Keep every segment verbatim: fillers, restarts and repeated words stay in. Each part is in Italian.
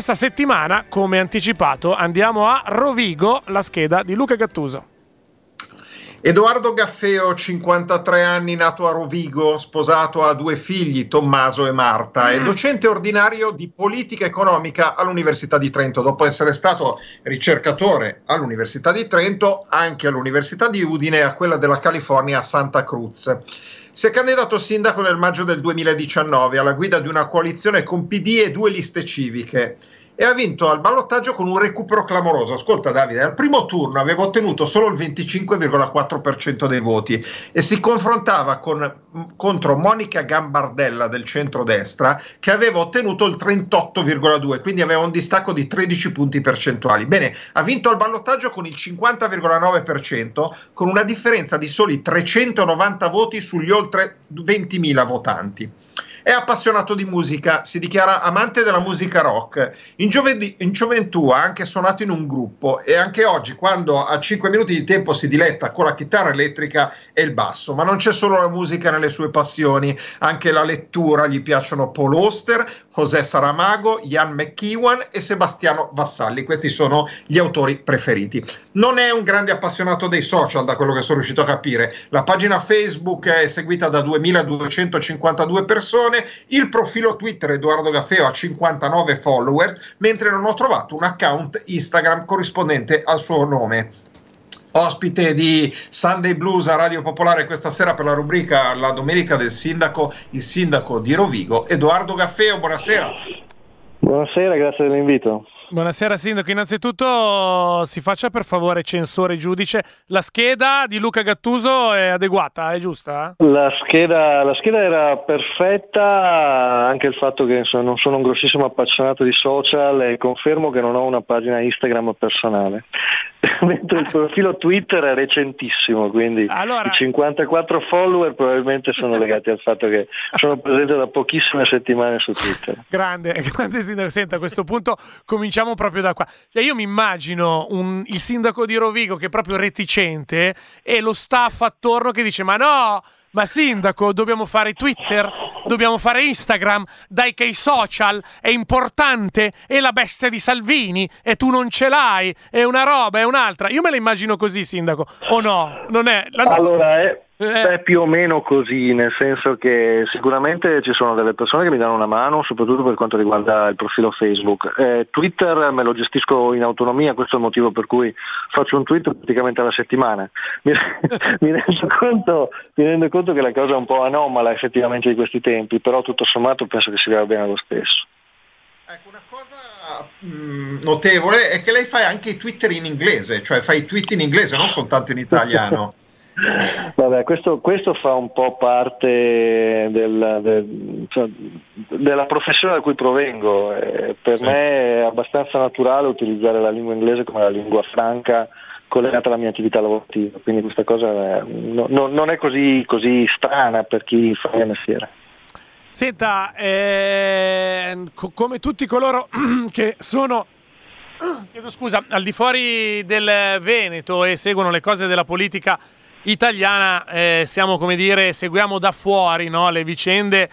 questa settimana, come anticipato, andiamo a Rovigo, la scheda di Luca Gattuso. Edoardo Gaffeo, cinquantatré anni, nato a Rovigo, sposato, ha due figli, Tommaso e Marta, è docente ordinario di politica economica all'Università di Trento, dopo essere stato ricercatore all'Università di Trento, anche all'Università di Udine e a quella della California a Santa Cruz. Si è candidato sindaco nel maggio del duemiladiciannove alla guida di una coalizione con P D e due liste civiche e ha vinto al ballottaggio con un recupero clamoroso. Ascolta Davide, al primo turno aveva ottenuto solo il venticinque virgola quattro per cento dei voti e si confrontava con, contro Monica Gambardella del centrodestra che aveva ottenuto il trentotto virgola due, quindi aveva un distacco di tredici punti percentuali. Bene, ha vinto al ballottaggio con il cinquanta virgola nove per cento con una differenza di soli trecentonovanta voti sugli oltre ventimila votanti. È appassionato di musica, si dichiara amante della musica rock. In, gioved- in gioventù ha anche suonato in un gruppo e anche oggi, quando ha cinque minuti di tempo, si diletta con la chitarra elettrica e il basso. Ma non c'è solo la musica nelle sue passioni, anche la lettura. Gli piacciono Paul Auster, José Saramago, Ian McEwan e Sebastiano Vassalli. Questi sono gli autori preferiti. Non è un grande appassionato dei social, da quello che sono riuscito a capire. La pagina Facebook è seguita da duemiladuecentocinquantadue persone. Il profilo Twitter Edoardo Gaffeo ha cinquantanove follower, mentre non ho trovato un account Instagram corrispondente al suo nome. Ospite di Sunday Blues a Radio Popolare questa sera per la rubrica La Domenica del Sindaco, il sindaco di Rovigo, Edoardo Gaffeo, buonasera. Buonasera, grazie dell'invito. Buonasera sindaco, innanzitutto si faccia per favore, censore giudice, la scheda di Luca Gattuso è adeguata, è giusta? La scheda, la scheda era perfetta, anche il fatto che insomma, non sono un grossissimo appassionato di social e confermo che non ho una pagina Instagram personale, mentre il profilo Twitter è recentissimo, quindi allora, i cinquantaquattro follower probabilmente sono legati al fatto che sono presente da pochissime settimane su Twitter. Grande, grande sindaco, senta, a questo punto cominciamo proprio da qua. Cioè io mi immagino un, il sindaco di Rovigo che è proprio reticente e lo staff attorno che dice ma no, ma sindaco dobbiamo fare Twitter, dobbiamo fare Instagram, dai che i social è importante, è la bestia di Salvini e tu non ce l'hai, è una roba, è un'altra. Io me la immagino così sindaco, o no? Non è? La... Allora è... È più o meno così, nel senso che sicuramente ci sono delle persone che mi danno una mano, soprattutto per quanto riguarda il profilo Facebook. Eh, Twitter me lo gestisco in autonomia, questo è il motivo per cui faccio un tweet praticamente alla settimana. Mi, mi, rendo conto, mi rendo conto che la cosa è un po' anomala effettivamente di questi tempi, però tutto sommato penso che si veda bene lo stesso. Ecco, una cosa mh, notevole è che lei fa anche i Twitter in inglese, cioè fa i tweet in inglese, non soltanto in italiano. Vabbè, questo, questo fa un po' parte del, del, cioè, della professione da cui provengo. Eh, per sì. me è abbastanza naturale utilizzare la lingua inglese come la lingua franca collegata alla mia attività lavorativa, quindi questa cosa è, no, no, non è così, così strana per chi fa il mestiere. Senta, eh, co- come tutti coloro che sono chiedo scusa, al di fuori del Veneto e seguono le cose della politica italiana, eh, siamo, come dire, seguiamo da fuori, no, le vicende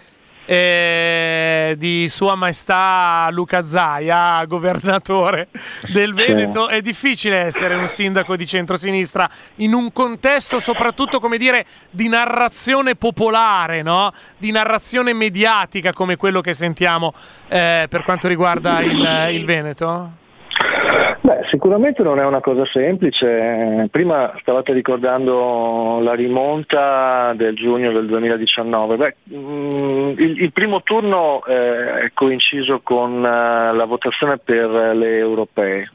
eh, di Sua Maestà Luca Zaia, governatore del Veneto. È difficile essere un sindaco di centrosinistra in un contesto soprattutto, come dire, di narrazione popolare, no? Di narrazione mediatica come quello che sentiamo eh, per quanto riguarda il, il Veneto? Beh, sicuramente non è una cosa semplice. Prima stavate ricordando la rimonta del giugno del duemiladiciannove. Beh, il, il primo turno eh, è coinciso con uh, la votazione per le europee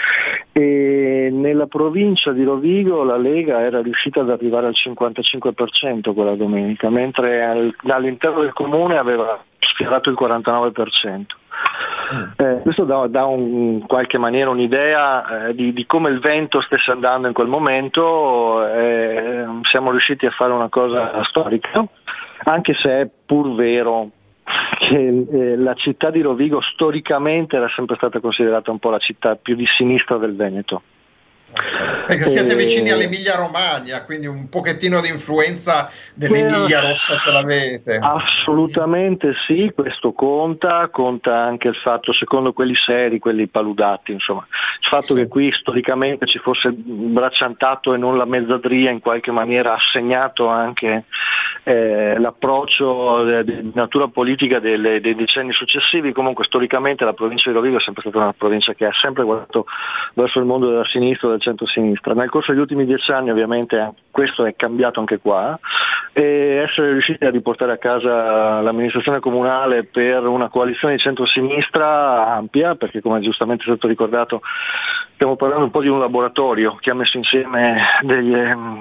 e nella provincia di Rovigo la Lega era riuscita ad arrivare al cinquantacinque per cento quella domenica, mentre al, all'interno del comune aveva sfiorato il quarantanove per cento. Eh, questo dà, dà un, in qualche maniera un'idea eh, di, di come il vento stesse andando in quel momento. Eh, siamo riusciti a fare una cosa storica, anche se è pur vero che eh, la città di Rovigo storicamente era sempre stata considerata un po' la città più di sinistra del Veneto. Perché siete vicini all'Emilia Romagna, quindi un pochettino di influenza dell'Emilia Rossa ce l'avete. Assolutamente sì, questo conta, conta anche il fatto, secondo quelli seri, quelli paludati, insomma, il fatto sì. che qui storicamente ci fosse il bracciantato e non la mezzadria in qualche maniera ha segnato anche eh, l'approccio di natura politica delle, dei decenni successivi. Comunque storicamente la provincia di Rovigo è sempre stata una provincia che ha sempre guardato verso il mondo della sinistra e del centro-sinistra. Nel corso degli ultimi dieci anni ovviamente questo è cambiato anche qua, e essere riusciti a riportare a casa l'amministrazione comunale per una coalizione di centro-sinistra ampia, perché come giustamente è stato ricordato stiamo parlando un po' di un laboratorio che ha messo insieme degli,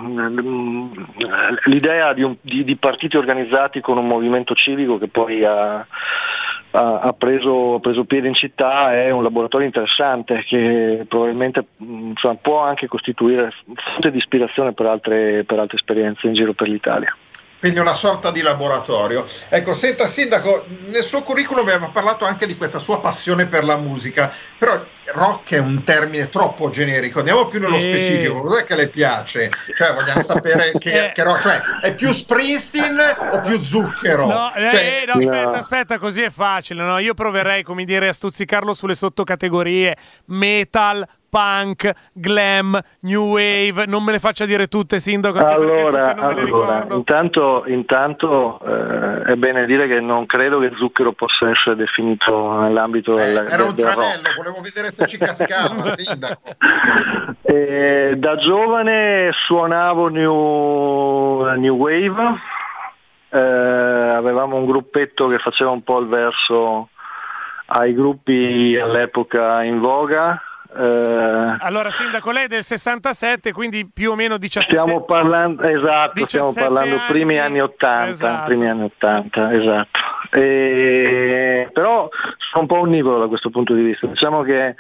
l'idea di, un, di, di partiti organizzati con un movimento civico che poi ha ha preso, ha preso piede in città. È un laboratorio interessante che probabilmente insomma, può anche costituire fonte di ispirazione per altre, per altre esperienze in giro per l'Italia. Quindi una sorta di laboratorio. Ecco, senta Sindaco, nel suo curriculum aveva parlato anche di questa sua passione per la musica, però rock è un termine troppo generico, andiamo più nello e... specifico, cos'è che le piace? Cioè vogliamo sapere che, che rock, cioè è più Springsteen o più Zucchero? No, cioè, eh, no, aspetta, no. aspetta, così è facile, no? Io proverei, come dire, a stuzzicarlo sulle sottocategorie metal, punk, glam, new wave, non me le faccia dire tutte, Sindaco, allora, non me le allora intanto, intanto eh, è bene dire che non credo che Zucchero possa essere definito nell'ambito eh, del era un del tranello, rock. Volevo vedere se ci cascava, Sindaco. Eh, da giovane suonavo new, new wave, eh, avevamo un gruppetto che faceva un po' il verso ai gruppi all'epoca in voga. Uh, allora Sindaco, lei è del sessantasette, quindi più o meno diciassette. Stiamo parlando, esatto, stiamo parlando anni, primi anni ottanta, esatto. primi anni ottanta, esatto. E, però sono un po' onnivoro da questo punto di vista. Diciamo che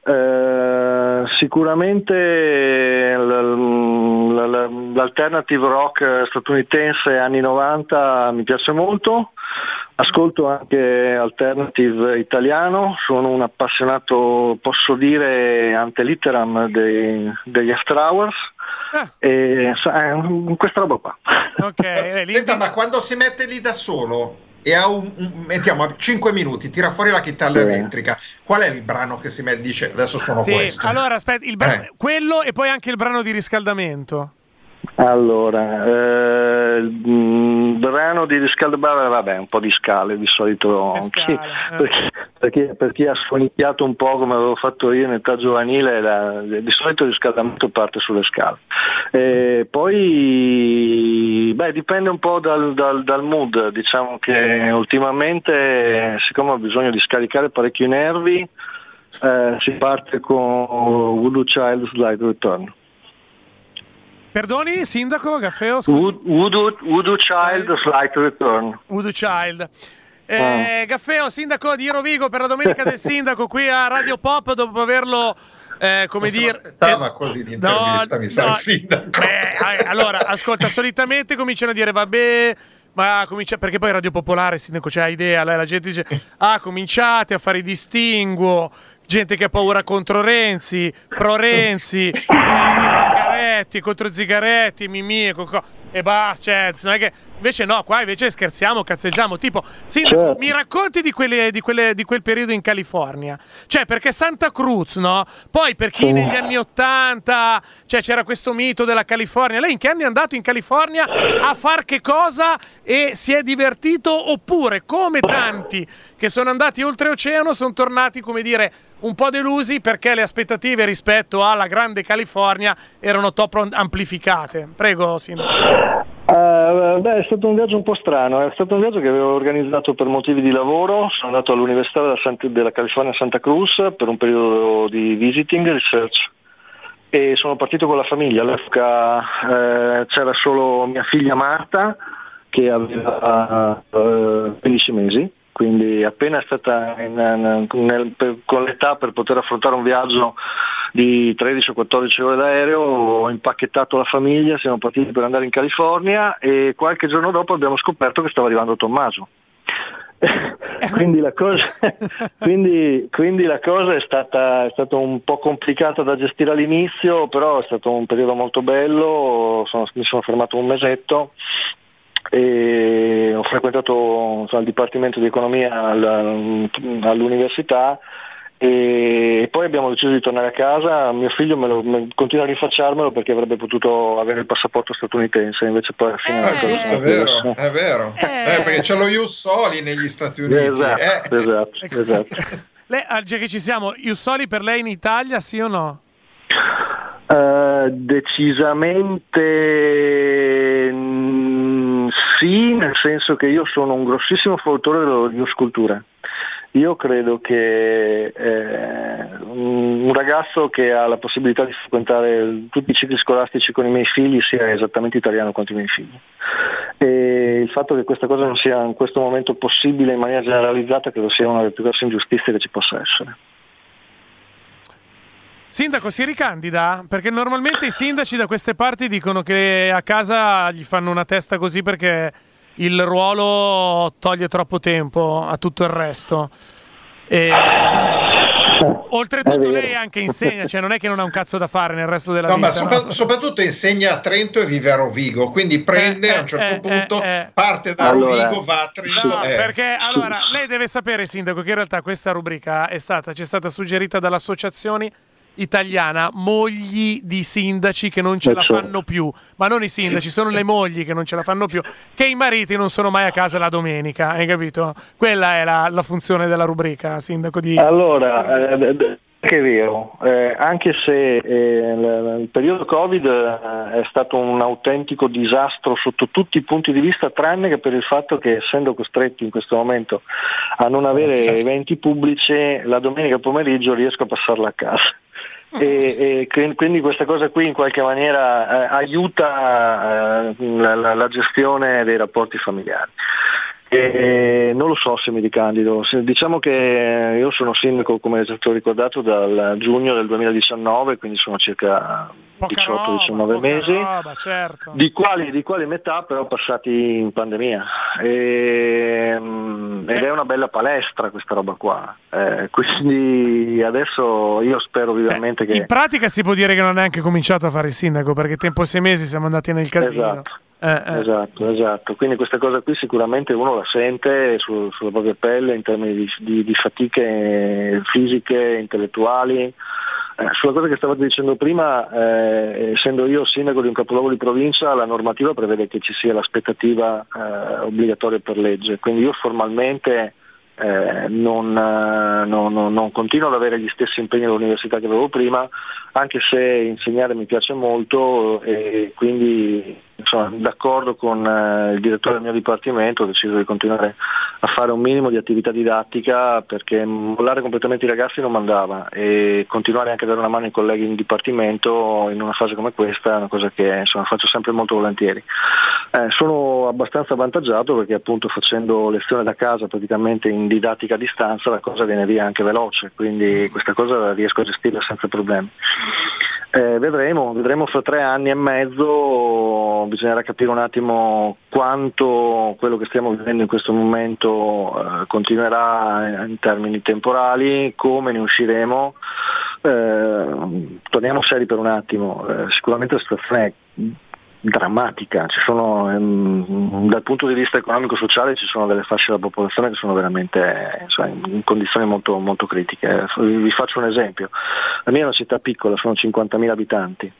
eh, sicuramente l- l- l- l'alternative rock statunitense anni novanta mi piace molto. Ascolto anche alternative italiano, sono un appassionato, posso dire, ante litteram dei, degli After Hours, ah. e eh, questa roba qua. Okay, Senta, ma quando si mette lì da solo e ha un, un mettiamo cinque minuti, tira fuori la chitarra sì. elettrica, qual è il brano che si mette? Dice adesso sono sì, questo. Allora aspetta, il bra- eh. quello e poi anche il brano di riscaldamento. Allora, eh, il brano di riscaldamento, vabbè, un po' di scale di solito, scale, chi, eh. perché, perché, per chi ha sonicchiato un po' come avevo fatto io in età giovanile, la, di solito il riscaldamento parte sulle scale. E poi, beh, dipende un po' dal, dal, dal mood, diciamo che ultimamente, siccome ho bisogno di scaricare parecchio i nervi, eh, si parte con Voodoo Child Slight Return. Perdoni, Sindaco, Gaffeo, scusi. Voodoo, Voodoo Child, Slight Return. Voodoo Child. Eh, oh. Gaffeo, Sindaco di Rovigo per la Domenica del Sindaco qui a Radio Pop, dopo averlo, eh, come non dire... aspettava eh, così l'intervista, no, mi sa, no, il Sindaco. Beh, allora, ascolta, solitamente cominciano a dire, vabbè... Ma comincia, perché poi Radio Popolare, Sindaco, c'ha idea, la gente dice, ah, cominciate a fare i distinguo, gente che ha paura contro Renzi, pro Renzi, eh, Zigaretti, contro Zigaretti, Mimì e, e basta, cioè, non è che... Invece no, qua invece scherziamo, cazzeggiamo, tipo, Sindaco, certo. mi racconti di, quelle, di, quelle, di quel periodo in California? Cioè, perché Santa Cruz, no? Poi per chi negli anni Ottanta, cioè c'era questo mito della California, lei in che anni è andato in California a far che cosa e si è divertito? Oppure, come tanti che sono andati oltreoceano, sono tornati, come dire, un po' delusi perché le aspettative rispetto alla grande California erano top amplificate? Prego, Sindaco. Uh, beh, è stato un viaggio un po' strano, è stato un viaggio che avevo organizzato per motivi di lavoro. Sono andato all'Università della, Santa, della California Santa Cruz per un periodo di visiting research e sono partito con la famiglia. All'epoca eh, c'era solo mia figlia Marta che aveva uh, quindici mesi, quindi appena è stata in, in, nel, per, con l'età per poter affrontare un viaggio di tredici o quattordici ore d'aereo, ho impacchettato la famiglia, siamo partiti per andare in California e qualche giorno dopo abbiamo scoperto che stava arrivando Tommaso. quindi, la cosa, quindi, quindi la cosa è stata, è stata un po' complicata da gestire all'inizio, però è stato un periodo molto bello, sono, mi sono fermato un mesetto e ho frequentato insomma, il Dipartimento di Economia all, all'università e poi abbiamo deciso di tornare a casa. Mio figlio me lo, me, continua a rinfacciarmelo perché avrebbe potuto avere il passaporto statunitense, invece poi alla fine eh, eh, giusto, è vero, è vero eh. Eh, perché c'è lo Ius Soli negli Stati Uniti. Esatto, eh. esatto, esatto. Lei, già che ci siamo, Ius Soli per lei in Italia sì o no? Uh, decisamente mm, sì, nel senso che io sono un grossissimo fautore dello Ius Cultura. Io credo che eh, un ragazzo che ha la possibilità di frequentare tutti i cicli scolastici con i miei figli sia esattamente italiano quanto i miei figli. E il fatto che questa cosa non sia in questo momento possibile in maniera generalizzata credo sia una delle più grosse ingiustizie che ci possa essere. Sindaco, si ricandida? Perché normalmente i sindaci da queste parti dicono che a casa gli fanno una testa così perché il ruolo toglie troppo tempo a tutto il resto. E... oltretutto lei anche insegna, cioè non è che non ha un cazzo da fare nel resto della no, vita. Ma sopra- no? soprattutto insegna a Trento e vive a Rovigo, quindi prende eh, a un certo eh, punto, eh, eh. parte da allora, Rovigo, va a Trento. No, eh. perché allora lei deve sapere, Sindaco, che in realtà questa rubrica è stata, ci è stata suggerita dall'associazione italiana mogli di sindaci che non ce la fanno più, ma non i sindaci, sono le mogli che non ce la fanno più, che i mariti non sono mai a casa la domenica, hai capito? Quella è la, la funzione della rubrica, Sindaco di... Allora, eh, che è vero, eh, anche se eh, l- il periodo Covid eh, è stato un autentico disastro sotto tutti i punti di vista, tranne che per il fatto che essendo costretti in questo momento a non avere eventi pubblici, la domenica pomeriggio riesco a passarla a casa. E, e quindi questa cosa qui in qualche maniera eh, aiuta eh, la, la, la gestione dei rapporti familiari. E non lo so se mi ricandido. Se, diciamo che io sono sindaco, come è stato ricordato, dal giugno del duemiladiciannove, quindi sono circa diciotto diciannove mesi, roba, certo. di, quali, di quali metà però passati in pandemia. E, ed è una bella palestra questa roba qua. Eh, quindi adesso io spero vivamente Beh, che... In pratica si può dire che non ha neanche cominciato a fare il sindaco, perché tempo sei mesi siamo andati nel casino. Esatto. Eh, eh. Esatto, esatto. Quindi questa cosa qui sicuramente uno la sente su, sulla propria pelle in termini di, di, di fatiche fisiche, intellettuali. Eh, sulla cosa che stavate dicendo prima, eh, essendo io sindaco di un capoluogo di provincia, la normativa prevede che ci sia l'aspettativa eh, obbligatoria per legge, quindi io formalmente eh, non, eh, non, non, non continuo ad avere gli stessi impegni all'università che avevo prima, anche se insegnare mi piace molto e quindi insomma, d'accordo con eh, il direttore del mio dipartimento ho deciso di continuare a fare un minimo di attività didattica perché mollare completamente i ragazzi non mandava e continuare anche a dare una mano ai colleghi in dipartimento in una fase come questa è una cosa che insomma, faccio sempre molto volentieri. Eh, sono abbastanza avvantaggiato perché appunto facendo lezione da casa praticamente in didattica a distanza la cosa viene via anche veloce, quindi questa cosa riesco a gestirla senza problemi. Eh, vedremo, vedremo fra tre anni e mezzo, bisognerà capire un attimo quanto quello che stiamo vivendo in questo momento eh, continuerà in termini temporali, come ne usciremo. Eh, torniamo seri per un attimo, eh, sicuramente la situazione è drammatica, ci sono ehm, dal punto di vista economico-sociale ci sono delle fasce della popolazione che sono veramente insomma, in condizioni molto, molto critiche. Vi faccio un esempio, la mia è una città piccola, sono cinquantamila abitanti.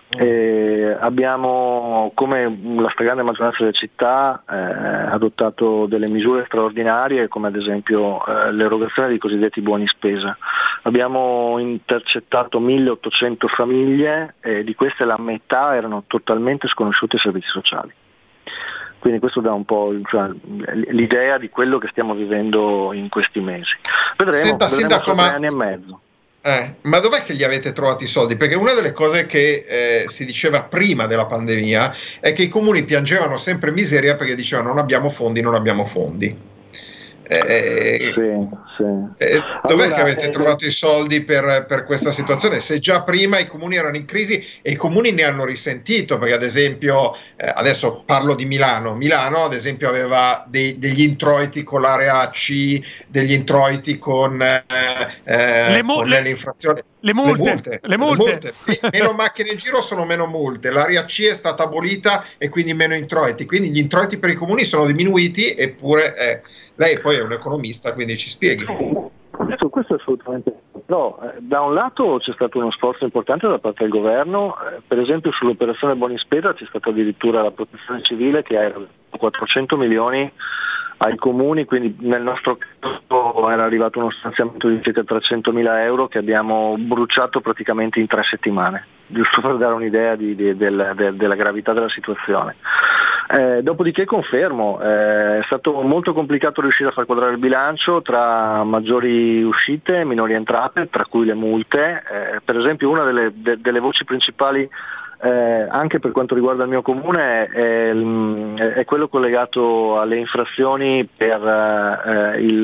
E abbiamo, come la stragrande maggioranza delle città, eh, adottato delle misure straordinarie come ad esempio eh, l'erogazione dei cosiddetti buoni spesa. Abbiamo intercettato milleottocento famiglie e di queste la metà erano totalmente sconosciute ai servizi sociali. Quindi questo dà un po' cioè, l'idea di quello che stiamo vivendo in questi mesi. Vedremo, Senta, vedremo sindaco, tra ma... tre anni e mezzo. Eh, ma dov'è che gli avete trovati i soldi? Perché una delle cose che eh, si diceva prima della pandemia è che i comuni piangevano sempre miseria perché dicevano non abbiamo fondi, non abbiamo fondi. Eh, sì, sì. Eh, dov'è allora, che avete eh, trovato i soldi per, per questa situazione? Se già prima i comuni erano in crisi e i comuni ne hanno risentito, perché ad esempio, eh, adesso parlo di Milano, Milano ad esempio aveva dei, degli introiti con l'area C, degli introiti con, eh, le, mu- con le, le infrazioni. Le multe, le multe, le multe. Le multe. Meno macchine in giro sono meno multe, l'area C è stata abolita e quindi meno introiti, quindi gli introiti per i comuni sono diminuiti, eppure eh, lei poi è un economista, quindi ci spieghi. Questo, questo è assolutamente no. Eh, da un lato c'è stato uno sforzo importante da parte del governo, eh, per esempio sull'operazione Buoni Spesa c'è stata addirittura la protezione civile che ha quattrocento milioni ai comuni, quindi nel nostro caso era arrivato uno stanziamento di circa trecentomila euro che abbiamo bruciato praticamente in tre settimane, giusto per dare un'idea di, di, del, de, della gravità della situazione. Eh, dopodiché confermo, eh, è stato molto complicato riuscire a far quadrare il bilancio tra maggiori uscite e minori entrate, tra cui le multe. Eh, per esempio una delle, de, delle voci principali Eh, anche per quanto riguarda il mio comune è, è, è quello collegato alle infrazioni per eh, il,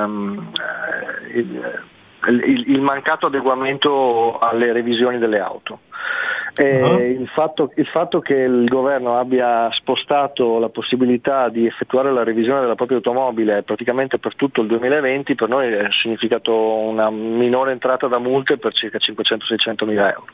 il, il, il mancato adeguamento alle revisioni delle auto. E uh-huh. il, fatto, il fatto che il governo abbia spostato la possibilità di effettuare la revisione della propria automobile praticamente per tutto il duemilaventi per noi ha significato una minore entrata da multe per circa cinquecento seicento mila euro.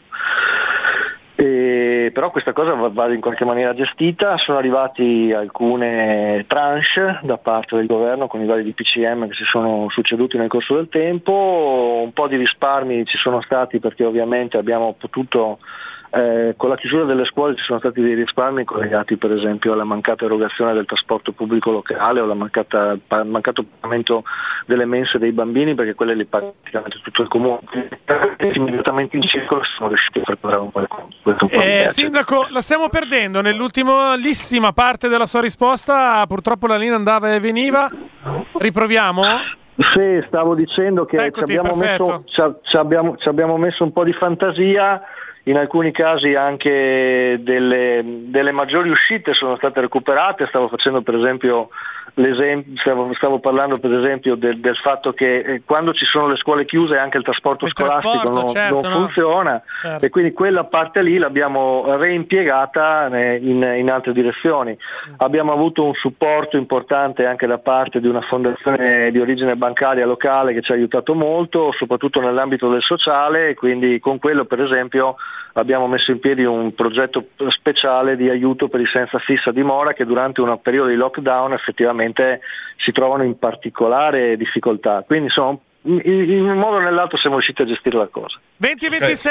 E, però questa cosa va, va in qualche maniera gestita, sono arrivati alcune tranche da parte del governo con i vari D P C M che si sono succeduti nel corso del tempo, un po' di risparmi ci sono stati perché ovviamente abbiamo potuto Eh, con la chiusura delle scuole ci sono stati dei risparmi collegati per esempio alla mancata erogazione del trasporto pubblico locale o al mancato pagamento delle mense dei bambini, perché quelle li paga praticamente tutto il comune. Immediatamente in circolo siamo riusciti a far quadrare un po' il conto. Eh, Sindaco, la stiamo perdendo nell'ultimissima parte della sua risposta, purtroppo la linea andava e veniva. Riproviamo? Sì, stavo dicendo che ci abbiamo, messo, ci, ci, abbiamo, ci abbiamo messo un po' di fantasia. In alcuni casi anche delle, delle maggiori uscite sono state recuperate. Stavo facendo per esempio l'esempio, stavo, stavo parlando per esempio del, del fatto che eh, quando ci sono le scuole chiuse anche il trasporto il scolastico trasporto, non, certo, non no. funziona, certo. E quindi quella parte lì l'abbiamo reimpiegata in, in altre direzioni. Mm. Abbiamo avuto un supporto importante anche da parte di una fondazione di origine bancaria locale che ci ha aiutato molto, soprattutto nell'ambito del sociale, quindi con quello per esempio abbiamo messo in piedi un progetto speciale di aiuto per i senza fissa dimora che durante un periodo di lockdown effettivamente si trovano in particolare difficoltà. Quindi insomma, in un modo o nell'altro siamo riusciti a gestire la cosa. venti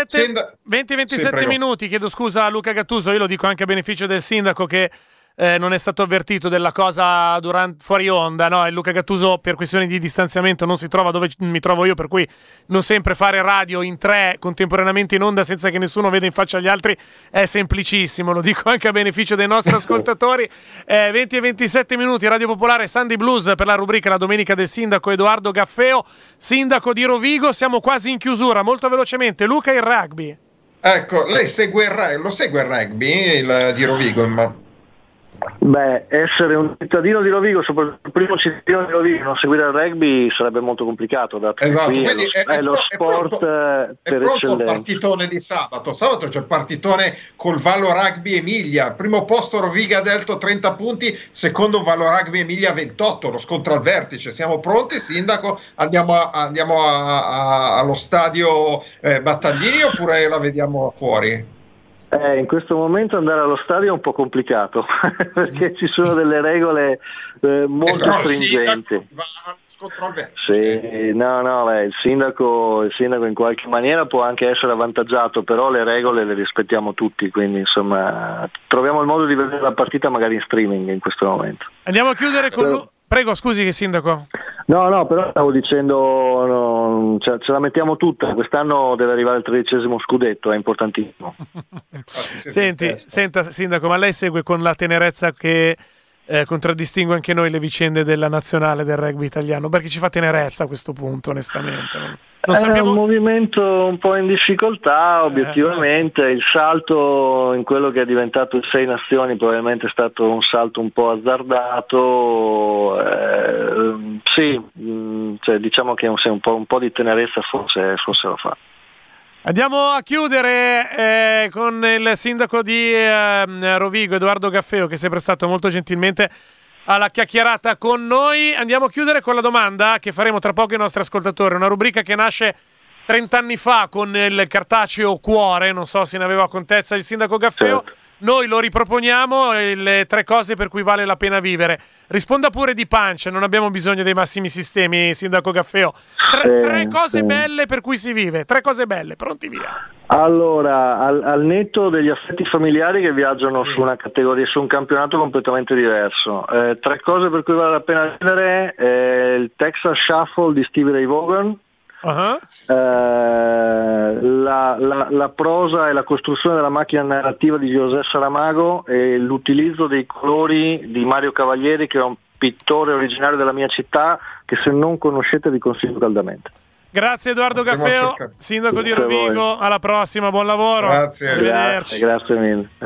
ventisette sì, minuti, chiedo scusa a Luca Gattuso, io lo dico anche a beneficio del sindaco che Eh, non è stato avvertito della cosa durante, fuori onda, no? E Luca Gattuso per questioni di distanziamento non si trova dove mi trovo io, per cui non sempre fare radio in tre contemporaneamente in onda senza che nessuno veda in faccia gli altri è semplicissimo, lo dico anche a beneficio dei nostri ascoltatori. eh, venti e ventisette minuti, Radio Popolare Sunday Blues per la rubrica La Domenica del Sindaco Edoardo Gaffeo, sindaco di Rovigo. Siamo quasi in chiusura, molto velocemente. Luca, il rugby. Ecco, lei segue il, lo segue il rugby il, di Rovigo, ma... Beh, essere un cittadino di Rovigo, soprattutto il primo cittadino di Rovigo, non seguire il rugby sarebbe molto complicato, dato esatto, che qui quindi è lo, è, è lo sport pronto, per è pronto eccellenza. Il partitone di sabato, sabato c'è il partitone col Vallo Rugby Emilia, primo posto Rovigo Adelto trenta punti, secondo Vallo Rugby Emilia ventotto, lo scontro al vertice. Siamo pronti, sindaco? Andiamo, a, andiamo a, a, allo stadio eh, Battaglini oppure la vediamo fuori? Eh, in questo momento andare allo stadio è un po' complicato perché ci sono delle regole eh, molto eh, stringenti. Sì, no, no, beh, il sindaco, il sindaco in qualche maniera può anche essere avvantaggiato, però le regole le rispettiamo tutti, quindi insomma troviamo il modo di vedere la partita magari in streaming in questo momento. Andiamo a chiudere con però... Prego, scusi, sindaco. No, no, però stavo dicendo, no, ce, ce la mettiamo tutta. Quest'anno deve arrivare il tredicesimo scudetto, è importantissimo. Senti, senta, sindaco, ma lei segue con la tenerezza che eh, contraddistingue anche noi le vicende della nazionale del rugby italiano? Perché ci fa tenerezza a questo punto, onestamente. Non È sappiamo... un movimento un po' in difficoltà, obiettivamente. Il salto in quello che è diventato il Sei Nazioni probabilmente è stato un salto un po' azzardato. Eh, sì, mh, cioè, diciamo che un, un, po', un po' di tenerezza forse, forse lo fa. Andiamo a chiudere eh, con il sindaco di eh, Rovigo, Edoardo Gaffeo, che è sempre stato molto gentilmente alla chiacchierata con noi. Andiamo a chiudere con la domanda che faremo tra poco ai nostri ascoltatori, una rubrica che nasce trent'anni fa con il cartaceo Cuore, non so se ne aveva contezza il sindaco Gaffeo. Certo. Noi lo riproponiamo, le tre cose per cui vale la pena vivere. Risponda pure di pancia, non abbiamo bisogno dei massimi sistemi, sindaco Gaffeo. Tre, Sì, tre cose sì. belle per cui si vive, tre cose belle, pronti via. Allora, al, al netto degli affetti familiari che viaggiano su una categoria, su un campionato completamente diverso, eh, tre cose per cui vale la pena vivere: eh, il Texas Shuffle di Stevie Ray Vaughan, Uh-huh. eh, la, la, la prosa e la costruzione della macchina narrativa di José Saramago e l'utilizzo dei colori di Mario Cavalieri, che è un pittore originario della mia città, che se non conoscete vi consiglio caldamente. Grazie Edoardo Andiamo a Gaffeo, cercare. sindaco di Grazie a voi. Rovigo, alla prossima, buon lavoro. Grazie. Arrivederci. Grazie, grazie mille.